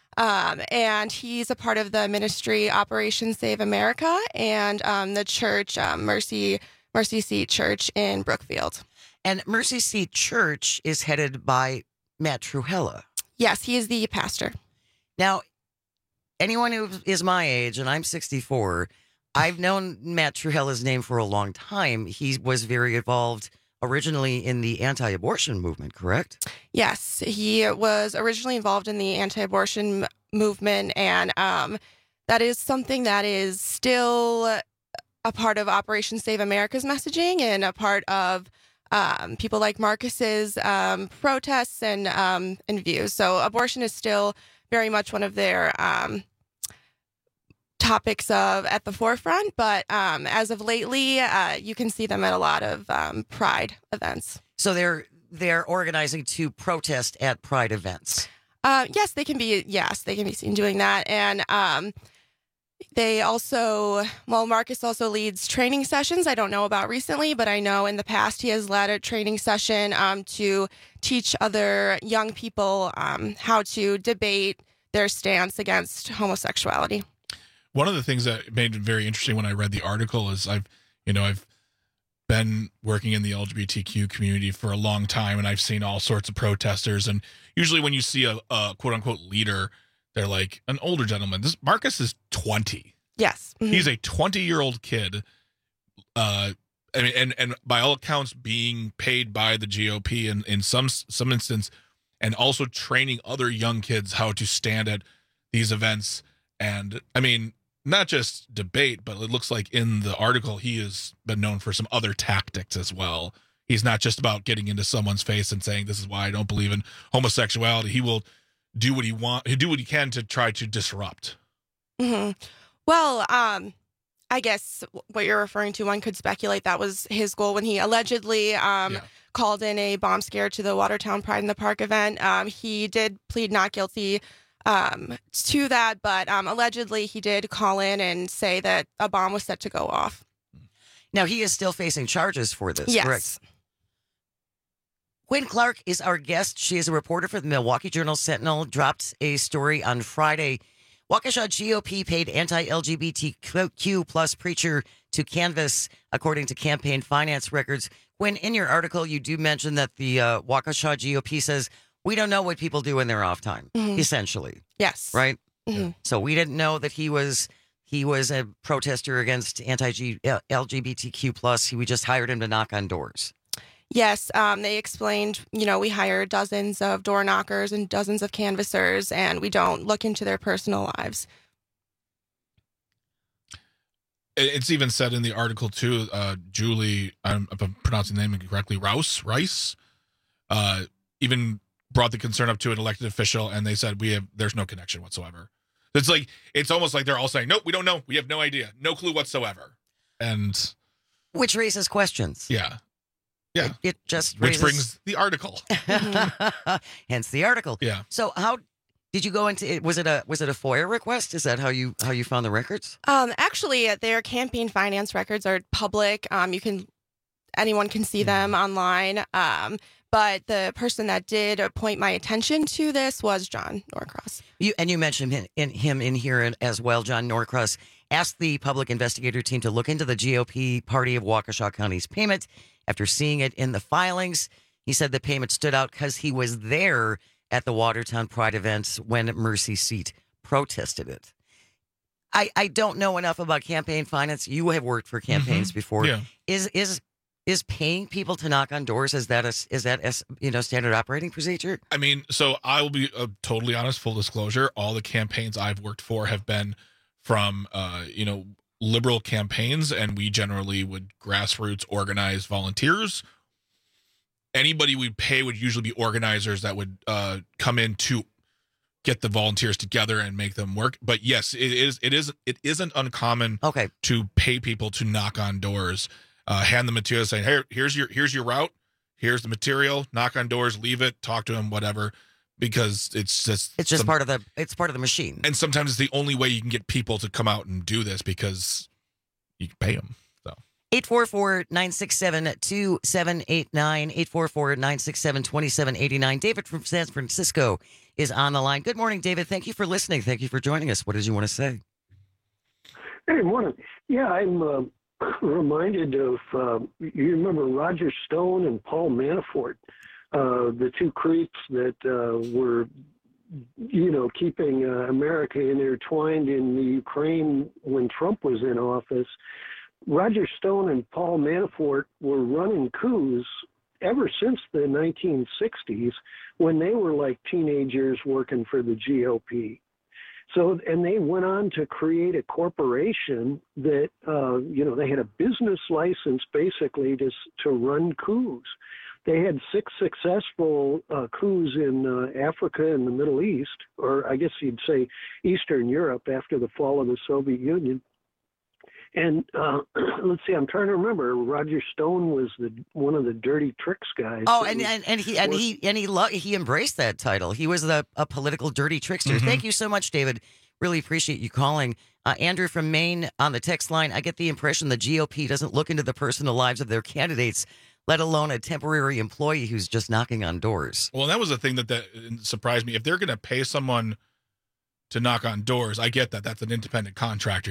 and he's a part of the ministry Operation Save America and the church Mercy Seat Church in Brookfield. And Mercy Seat Church is headed by Matt Trewhella. Yes, he is the pastor. Now, anyone who is my age, and I'm 64, I've known Matt Trewhella's name for a long time. He was very involved originally in the anti-abortion movement, correct? Yes, he was originally involved in the anti-abortion movement, and that is something that is still a part of Operation Save America's messaging and a part of people like Marcus's protests and views. So abortion is still very much one of their topics at the forefront. But as of lately, you can see them at a lot of Pride events. So they're organizing to protest at Pride events. Yes, they can be seen doing that. And they also, Marcus also leads training sessions. I don't know about recently, but I know in the past he has led a training session to teach other young people how to debate their stance against homosexuality. One of the things that made it very interesting when I read the article is I've been working in the LGBTQ community for a long time, and I've seen all sorts of protesters. And usually when you see a quote unquote leader, they're like an older gentleman. Marcus is 20. Yes. Mm-hmm. He's a 20-year-old kid. And by all accounts being paid by the GOP in some instance, and also training other young kids how to stand at these events. And I mean, not just debate, but it looks like in the article, he has been known for some other tactics as well. He's not just about getting into someone's face and saying, this is why I don't believe in homosexuality. He will do what he can to try to disrupt. Mm-hmm. Well, I guess what you're referring to, one could speculate that was his goal when he allegedly called in a bomb scare to the Watertown Pride in the Park event. He did plead not guilty to that, but allegedly he did call in and say that a bomb was set to go off. Now, he is still facing charges for this, Yes. correct? Quinn Clark is our guest. She is a reporter for the Milwaukee Journal-Sentinel, dropped a story on Friday. Waukesha GOP paid anti-LGBTQ plus preacher to canvass, according to campaign finance records. Quinn, in your article, you do mention that the Waukesha GOP says, we don't know what people do in their off time, essentially. Yes. Right? So we didn't know that he was a protester against anti-LGBTQ plus. We just hired him to knock on doors. Yes, they explained, we hire dozens of door knockers and dozens of canvassers, and we don't look into their personal lives. It's even said in the article, too, Julie, if I'm pronouncing the name correctly, Rice, even brought the concern up to an elected official, and they said, there's no connection whatsoever. It's almost like they're all saying, nope, we don't know. We have no idea. No clue whatsoever. And which raises questions. Yeah. It just which raises... brings the article. Hence the article. Yeah. So how did you go into it? Was it a FOIA request? Is that how you found the records? Actually, their campaign finance records are public. Anyone can see them online. But the person that did point my attention to this was John Norcross. You mentioned him in here as well. John Norcross asked the public investigator team to look into the GOP party of Waukesha County's payment. After seeing it in the filings, he said the payment stood out because he was there at the Watertown Pride events when Mercy Seat protested it. I don't know enough about campaign finance. You have worked for campaigns before. Yeah. Is paying people to knock on doors, is that standard operating procedure? I mean, so I will be totally honest, full disclosure. All the campaigns I've worked for have been from, liberal campaigns, and we generally would grassroots organize volunteers. Anybody we pay would usually be organizers that would come in to get the volunteers together and make them work. But yes, it isn't uncommon to pay people to knock on doors, hand the material, saying, "Hey, here's your route, here's the material, knock on doors, leave it, talk to them, whatever." Because it's just part of the machine. And sometimes it's the only way you can get people to come out and do this because you can pay them. So 844-967-2789, 844-967-2789. David from San Francisco is on the line. Good morning, David. Thank you for listening. Thank you for joining us. What did you want to say? Hey, morning. Yeah, I'm reminded of, you remember Roger Stone and Paul Manafort, the two creeps that were, keeping America intertwined in the Ukraine when Trump was in office. Roger Stone and Paul Manafort were running coups ever since the 1960s when they were like teenagers working for the GOP. So, and they went on to create a corporation that, they had a business license basically to run coups. They had 6 successful coups in Africa and the Middle East, or I guess you'd say Eastern Europe after the fall of the Soviet Union. And let's see, I'm trying to remember. Roger Stone was one of the dirty tricks guys. Oh, and he embraced that title. He was a political dirty trickster. Mm-hmm. Thank you so much, David. Really appreciate you calling. Andrew from Maine on the text line. I get the impression the GOP doesn't look into the personal lives of their candidates, let alone a temporary employee who's just knocking on doors. Well, that was the thing that surprised me. If they're going to pay someone to knock on doors, I get that. That's an independent contractor.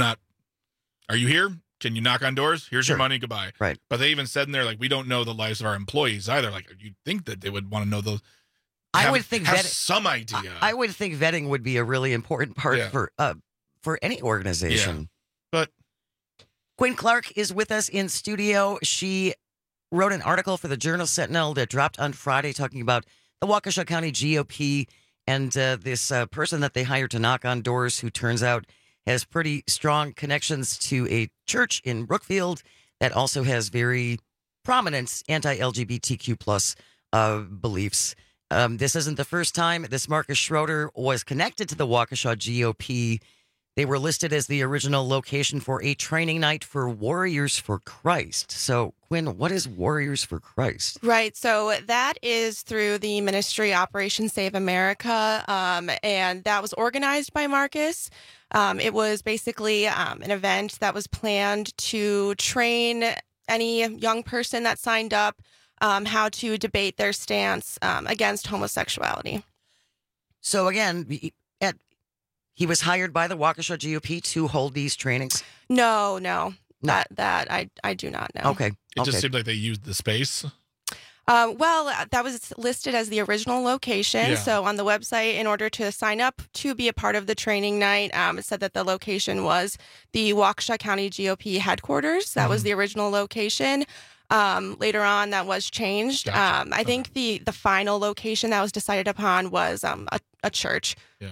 Are you here? Can you knock on doors? Here's your money. Goodbye. Right. But they even said in there, we don't know the lives of our employees either. You'd think that they would want to know those. I would think have some idea. I would think vetting would be a really important part for any organization. Yeah. But Quinn Clark is with us in studio. She wrote an article for the Journal-Sentinel that dropped on Friday talking about the Waukesha County GOP and this person that they hired to knock on doors who turns out has pretty strong connections to a church in Brookfield that also has very prominent anti-LGBTQ plus beliefs. This isn't the first time this Marcus Schroeder was connected to the Waukesha GOP. They were listed as the original location for a training night for Warriors for Christ. So, Quinn, what is Warriors for Christ? Right. So that is through the ministry Operation Save America, and that was organized by Marcus. It was basically an event that was planned to train any young person that signed up how to debate their stance against homosexuality. So, again, he was hired by the Waukesha GOP to hold these trainings? No. That I do not know. Okay. It just seemed like they used the space. Well, that was listed as the original location. Yeah. So on the website, in order to sign up to be a part of the training night, it said that the location was the Waukesha County GOP headquarters. That was the original location. Later on, that was changed. Gotcha. I think the final location that was decided upon was a church. Yeah.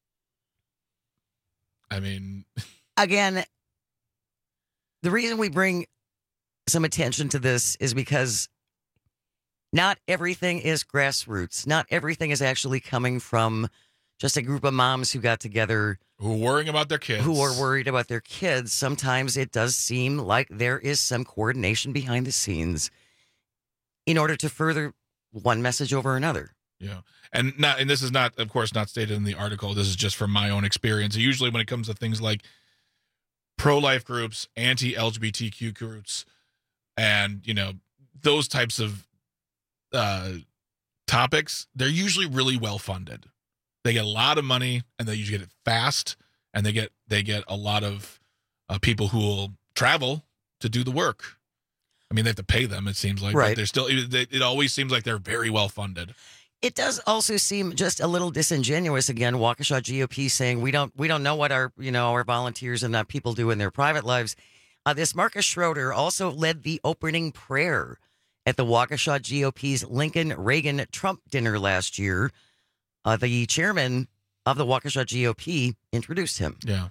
I mean, again, the reason we bring some attention to this is because not everything is grassroots. Not everything is actually coming from just a group of moms who got together. Who are worrying about their kids. Who are worried about their kids. Sometimes it does seem like there is some coordination behind the scenes in order to further one message over another. Yeah. And this is not, of course, not stated in the article. This is just from my own experience. Usually when it comes to things like pro-life groups, anti-LGBTQ groups, and, those types of topics, they're usually really well funded. They get a lot of money, and they usually get it fast, and they get a lot of people who will travel to do the work. I mean, they have to pay them, it seems like. Right. But they're still, it always seems like they're very well funded. It does also seem just a little disingenuous. Again, Waukesha GOP saying we don't know what our volunteers and people do in their private lives. This Marcus Schroeder also led the opening prayer at the Waukesha GOP's Lincoln Reagan Trump dinner last year. The chairman of the Waukesha GOP introduced him. Yeah.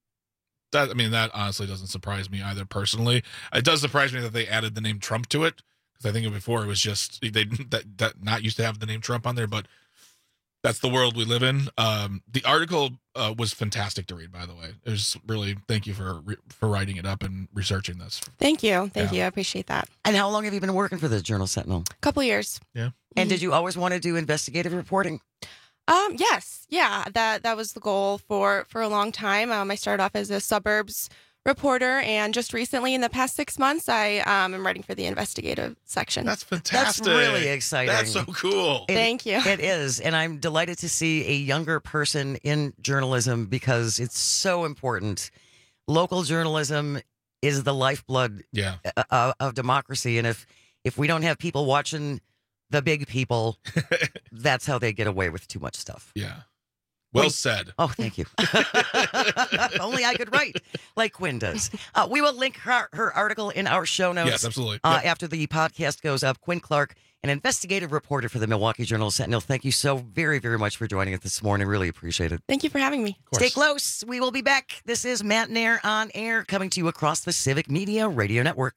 That honestly doesn't surprise me either personally. It does surprise me that they added the name Trump to it. Because I think before it was just that not used to have the name Trump on there, but that's the world we live in. The article was fantastic to read, by the way. It was really, thank you for writing it up and researching this. Thank you. I appreciate that. And how long have you been working for the Journal Sentinel? A couple years. Yeah. And did you always want to do investigative reporting? Yes. Yeah. That was the goal for a long time. I started off as a suburbs reporter, and just recently, in the past 6 months, I am writing for the investigative section. That's fantastic. That's really exciting. That's so cool. Thank you. It is, and I'm delighted to see a younger person in journalism because it's so important. Local journalism is the lifeblood of democracy, and if we don't have people watching the big people, that's how they get away with too much stuff. Yeah. Well said. Oh, thank you. Only I could write like Quinn does. We will link her article in our show notes. Yes, absolutely. After the podcast goes up. Quinn Clark, an investigative reporter for the Milwaukee Journal Sentinel. Thank you so very, very much for joining us this morning. Really appreciate it. Thank you for having me. Stay close. We will be back. This is Matt Nair on air, coming to you across the Civic Media Radio Network.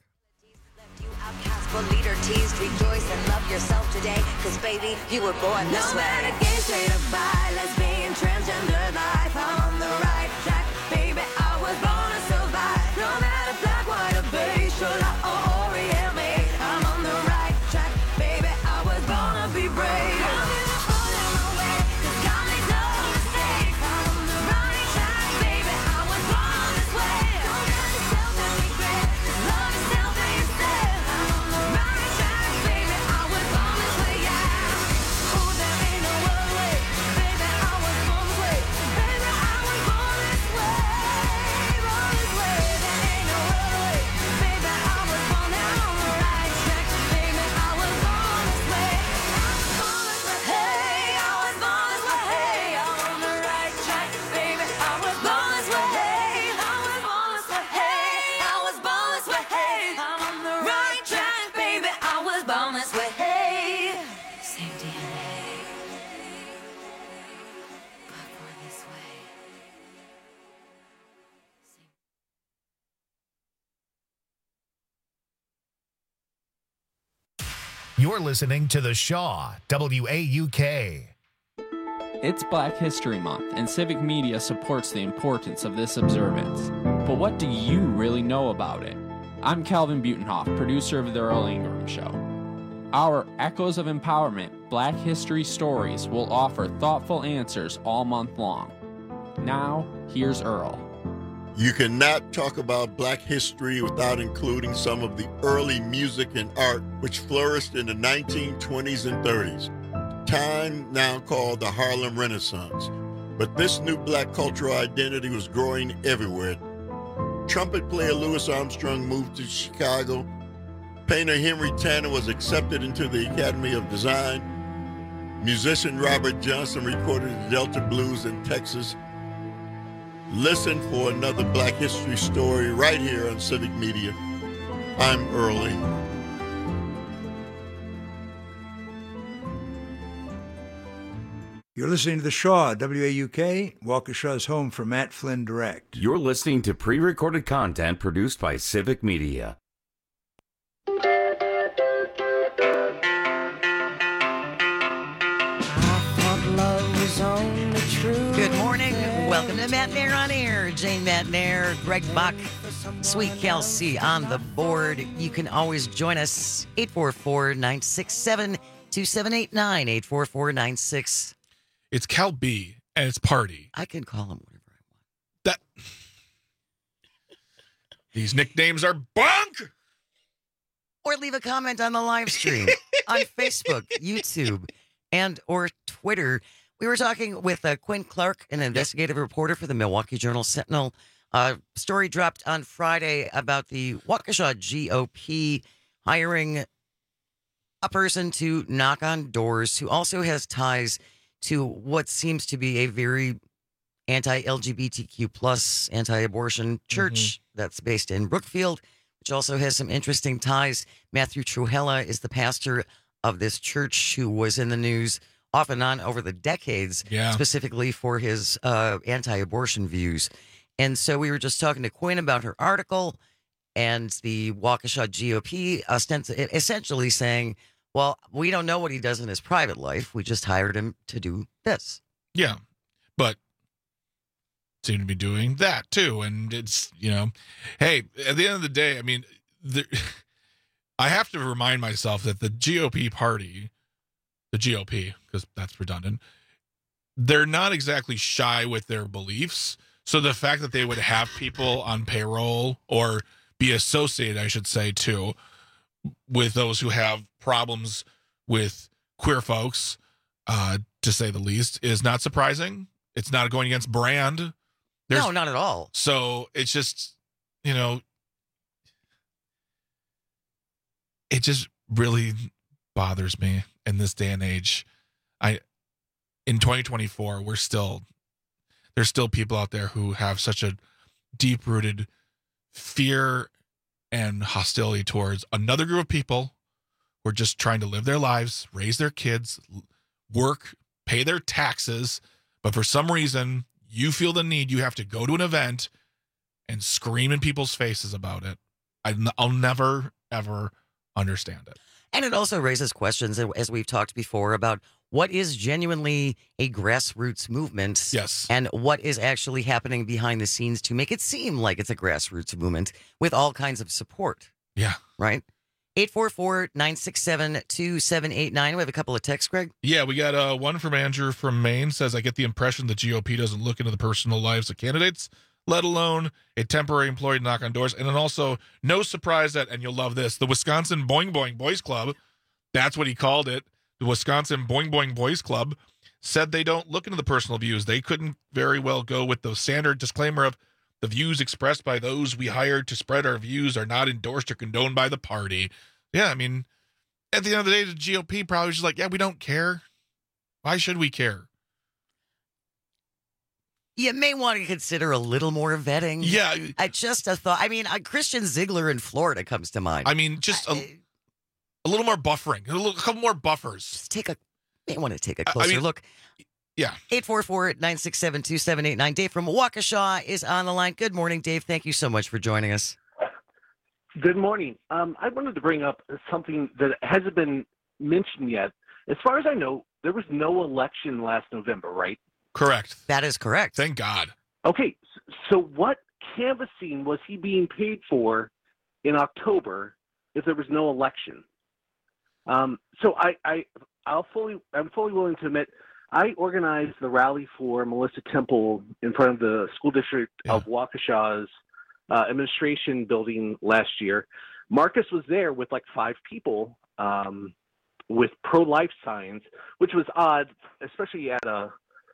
For leader teased, rejoice and love yourself today, cause baby, you were born this way. No matter gay, straight or bi, lesbian, transgender life, I'm on the right track, baby, I was born to survive. No matter black, white, or beige, shola or Orient made, I'm on the right track, baby, I was born to be brave. I'm beautiful in my way, cause God made no mistake, I'm on the right track, baby, I was born this way. Don't judge yourself and regret, just love yourself and yourself. You're listening to The Shaw, WAUK. It's Black History Month, and Civic Media supports the importance of this observance. But what do you really know about it? I'm Calvin Butenhoff, producer of The Earl Ingram Show. Our Echoes of Empowerment Black History Stories will offer thoughtful answers all month long. Now, here's Earl. You cannot talk about black history without including some of the early music and art which flourished in the 1920s and 30s, time now called the Harlem Renaissance. But this new black cultural identity was growing everywhere. Trumpet player Louis Armstrong moved to Chicago. Painter Henry Tanner was accepted into the Academy of Design. Musician Robert Johnson recorded the Delta Blues in Texas. Listen for another Black History story right here on Civic Media. I'm Earl Ingram. You're listening to The Shaw, WAUK, Waukesha's home for Matt Flynn Direct. You're listening to pre-recorded content produced by Civic Media. Good morning. Welcome to Matt Nair on Air. Jane Matt Nair, Greg Bach, Sweet Kelsey on the board. You can always join us, 844-967-2789, 844-96. It's Cal B, and it's Party. I can call him whatever I want. That These nicknames are bunk! Or leave a comment on the live stream on Facebook, YouTube, and or Twitter. We were talking with Quinn Clark, an investigative reporter for the Milwaukee Journal-Sentinel. Story dropped on Friday about the Waukesha GOP hiring a person to knock on doors who also has ties to what seems to be a very anti-LGBTQ plus, anti-abortion church that's based in Brookfield, which also has some interesting ties. Matthew Trujella is the pastor of this church who was in the news off and on over the decades, specifically for his anti-abortion views. And so we were just talking to Quinn about her article and the Waukesha GOP essentially saying, well, we don't know what he does in his private life. We just hired him to do this. Yeah, but seem to be doing that too. And it's, hey, at the end of the day, I mean, I have to remind myself that the GOP party, the GOP, because that's redundant, they're not exactly shy with their beliefs. So the fact that they would have people on payroll or be associated, I should say, too, with those who have problems with queer folks, to say the least, is not surprising. It's not going against brand. No, not at all. So it's just, it just really bothers me in this day and age. In 2024, there's still people out there who have such a deep-rooted fear and hostility towards another group of people who are just trying to live their lives, raise their kids, work, pay their taxes, but for some reason, you feel the need, you have to go to an event and scream in people's faces about it. I'll never, ever understand it. And it also raises questions, as we've talked before, about what is genuinely a grassroots movement, and what is actually happening behind the scenes to make it seem like it's a grassroots movement with all kinds of support. Yeah. Right? 844-967-2789. We have a couple of texts, Greg. Yeah, we got one from Andrew from Maine. Says, I get the impression the GOP doesn't look into the personal lives of candidates, let alone a temporary employee to knock on doors. And then also, no surprise that, and you'll love this, the Wisconsin Boing Boing Boys Club, that's what he called it, the Wisconsin Boing Boing Boys Club, said they don't look into the personal views. They couldn't very well go with the standard disclaimer of the views expressed by those we hired to spread our views are not endorsed or condoned by the party. Yeah, I mean, at the end of the day, the GOP probably was just like, yeah, we don't care. Why should we care? You may want to consider a little more vetting. Yeah. Just a thought. I mean, Christian Ziegler in Florida comes to mind. I mean, just a little more buffering, a couple more buffers. Just may want to take a closer look. Yeah. 844-967-2789. Dave from Waukesha is on the line. Good morning, Dave. Thank you so much for joining us. Good morning. I wanted to bring up something that hasn't been mentioned yet, As far as I know, there was no election last November, right? Correct. That is correct. Thank God. Okay, so what canvassing was he being paid for in October if there was no election? So I'm fully willing to admit I organized the rally for Melissa Temple in front of the school district of Waukesha's administration building last year. Marcus was there with like 5 people with pro-life signs, which was odd, especially at a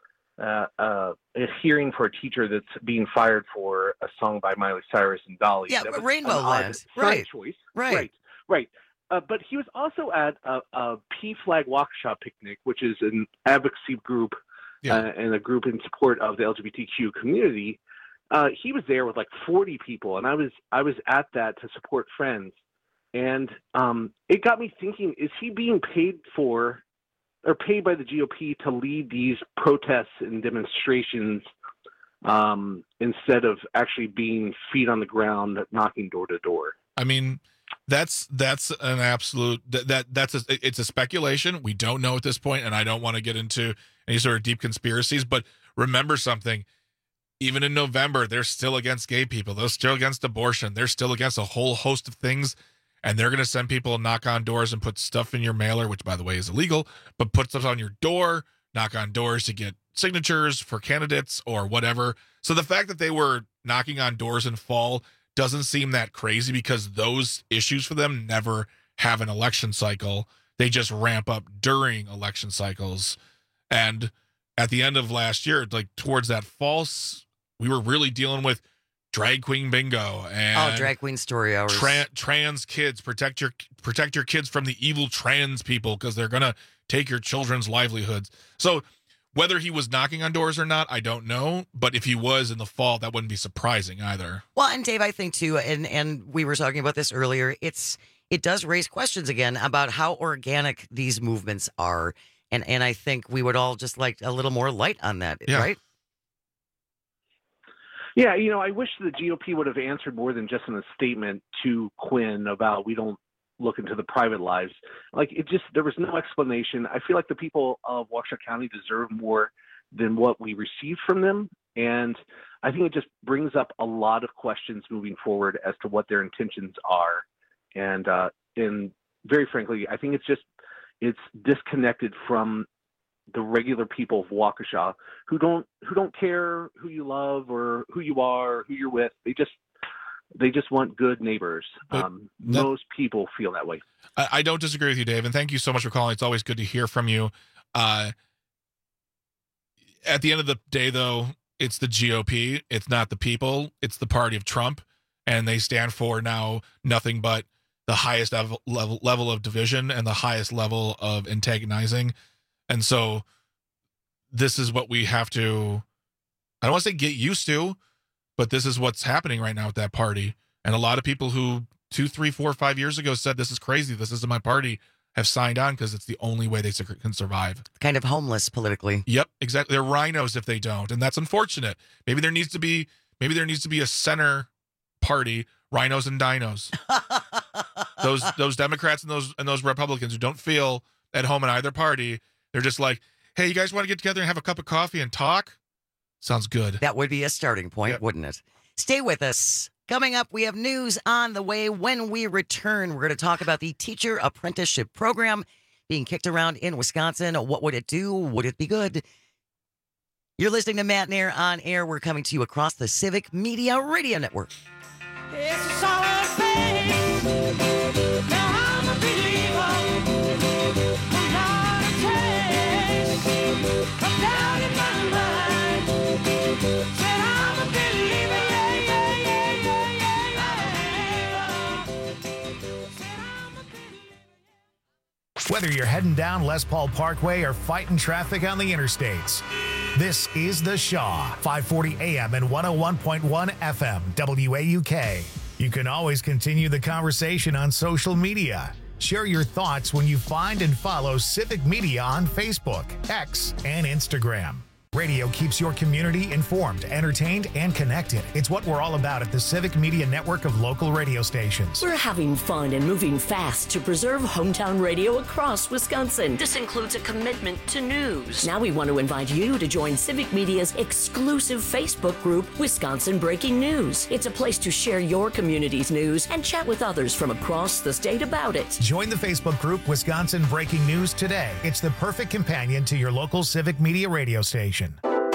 hearing for a teacher that's being fired for a song by Miley Cyrus and Dolly. Yeah, that was Rainbow an odd Land. side Right. choice. Right. But he was also at a P-Flag Waukesha picnic, which is an advocacy group and a group in support of the LGBTQ community. He was there with like 40 people, and I was at that to support friends. And it got me thinking, is he being paid for or paid by the GOP to lead these protests and demonstrations instead of actually being feet on the ground, knocking door to door? I mean, that's an absolute it's a speculation. We don't know at this point, and I don't want to get into any sort of deep conspiracies. But remember something: even in November, they're still against gay people. They're still against abortion. They're still against a whole host of things. And they're going to send people knock on doors and put stuff in your mailer, which, by the way, is illegal, but put stuff on your door, knock on doors to get signatures for candidates or whatever. So the fact that they were knocking on doors in fall doesn't seem that crazy because those issues for them never have an election cycle. They just ramp up during election cycles. And at the end of last year, like towards that fall, we were really dealing with drag queen bingo and drag queen story hours. Trans kids, protect your kids from the evil trans people because they're gonna take your children's livelihoods. So whether he was knocking on doors or not, I don't know. But if he was in the fall, that wouldn't be surprising either. Well, and Dave, I think too, and we were talking about this earlier. It does raise questions again about how organic these movements are, and I think we would all just like a little more light on that, right? Yeah, I wish the GOP would have answered more than just in a statement to Quinn about we don't look into the private lives. Like there was no explanation. I feel like the people of Waukesha County deserve more than what we received from them. And I think it just brings up a lot of questions moving forward as to what their intentions are. And very frankly, I think it's disconnected from the regular people of Waukesha who don't care who you love or who you are, or who you're with. They just want good neighbors. Most people feel that way. I don't disagree with you, Dave, and thank you so much for calling. It's always good to hear from you. At the end of the day, though, it's the GOP. It's not the people. It's the party of Trump, and they stand for now nothing but the highest level of division and the highest level of antagonizing. And so this is what we have to, I don't want to say get used to, but this is what's happening right now with that party. And a lot of people who 2, 3, 4, 5 years ago said, this is crazy, this isn't my party, have signed on because it's the only way they can survive. Kind of homeless politically. Yep, exactly. They're rhinos if they don't. And that's unfortunate. Maybe there needs to be a center party, rhinos and dinos. those Democrats and those Republicans who don't feel at home in either party, they're just like, hey, you guys want to get together and have a cup of coffee and talk? Sounds good. That would be a starting point, wouldn't it? Stay with us. Coming up, we have news on the way. When we return, we're going to talk about the teacher apprenticeship program being kicked around in Wisconsin. What would it do? Would it be good? You're listening to Matt Nair on Air. We're coming to you across the Civic Media Radio Network. It's a solid faith. Now I'm a believer. I'm not a taste. I'm down in my mind. Said I'm a believer. Whether you're heading down Les Paul Parkway or fighting traffic on the interstates, this is The Shaw, 540 AM and 101.1 FM, WAUK. You can always continue the conversation on social media. Share your thoughts when you find and follow Civic Media on Facebook, X, and Instagram. Radio keeps your community informed, entertained, and connected. It's what we're all about at the Civic Media Network of local radio stations. We're having fun and moving fast to preserve hometown radio across Wisconsin. This includes a commitment to news. Now we want to invite you to join Civic Media's exclusive Facebook group, Wisconsin Breaking News. It's a place to share your community's news and chat with others from across the state about it. Join the Facebook group Wisconsin Breaking News today. It's the perfect companion to your local Civic Media radio station.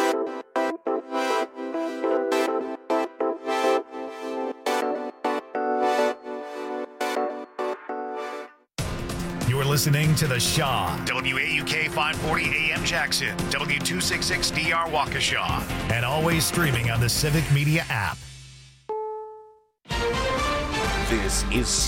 You're listening to The Shaw, WAUK 540 AM Jackson, W266DR Waukesha, and always streaming on the Civic Media app. This is